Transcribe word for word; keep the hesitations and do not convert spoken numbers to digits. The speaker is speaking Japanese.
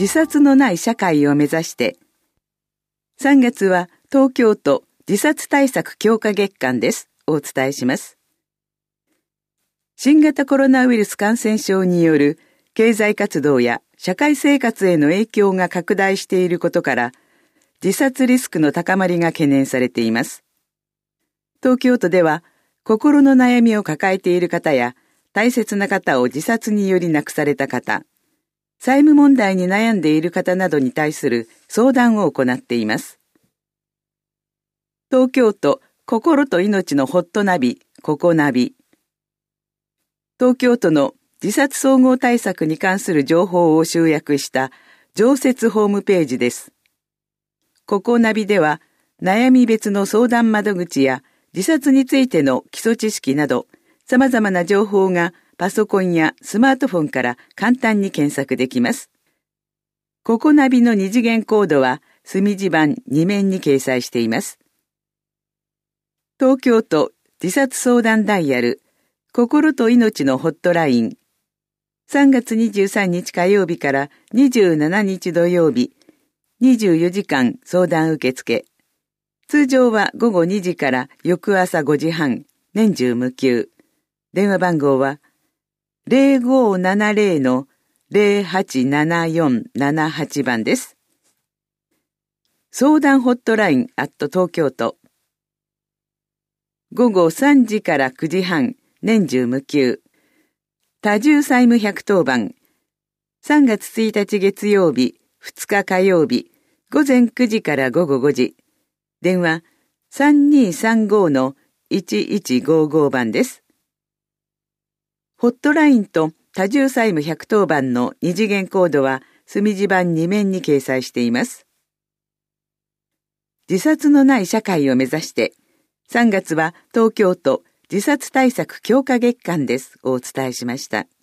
自殺のない社会を目指して。さんがつは東京都自殺対策強化月間です。お伝えします。新型コロナウイルス感染症による経済活動や社会生活への影響が拡大していることから、自殺リスクの高まりが懸念されています。東京都では、心の悩みを抱えている方や、大切な方を自殺により亡くされた方、債務問題に悩んでいる方などに対する相談を行っています。東京都心と命のホットナビ、ココナビ。東京都の自殺総合対策に関する情報を集約した常設ホームページです。ココナビでは、悩み別の相談窓口や自殺についての基礎知識など、様々な情報がパソコンやスマートフォンから簡単に検索できます。ココナビの二次元コードは墨字盤に面に掲載しています。東京都自殺相談ダイヤル、心と命のホットライン。さんがつにじゅうさんにち火曜日からにじゅうしちにち土曜日、にじゅうよじかん相談受付。通常はごごにじから翌朝ごじはん、年中無休。電話番号は ゼロごーななゼロ の ゼロはちななよんななはち 番です。相談ホットラインアット東京都。ごごさんじからくじはん、年中無休。多重債務ひゃくとおばん。さんがつついたち月曜日、ふつか火曜日、ごぜんくじからごごごじ。電話さんにさんごのいちいちごご番です。ホットラインと多重債務ひゃくとおばんの二次元コードは墨字盤に面に掲載しています。自殺のない社会を目指して、さんがつは東京都自殺対策強化月間です。をお伝えしました。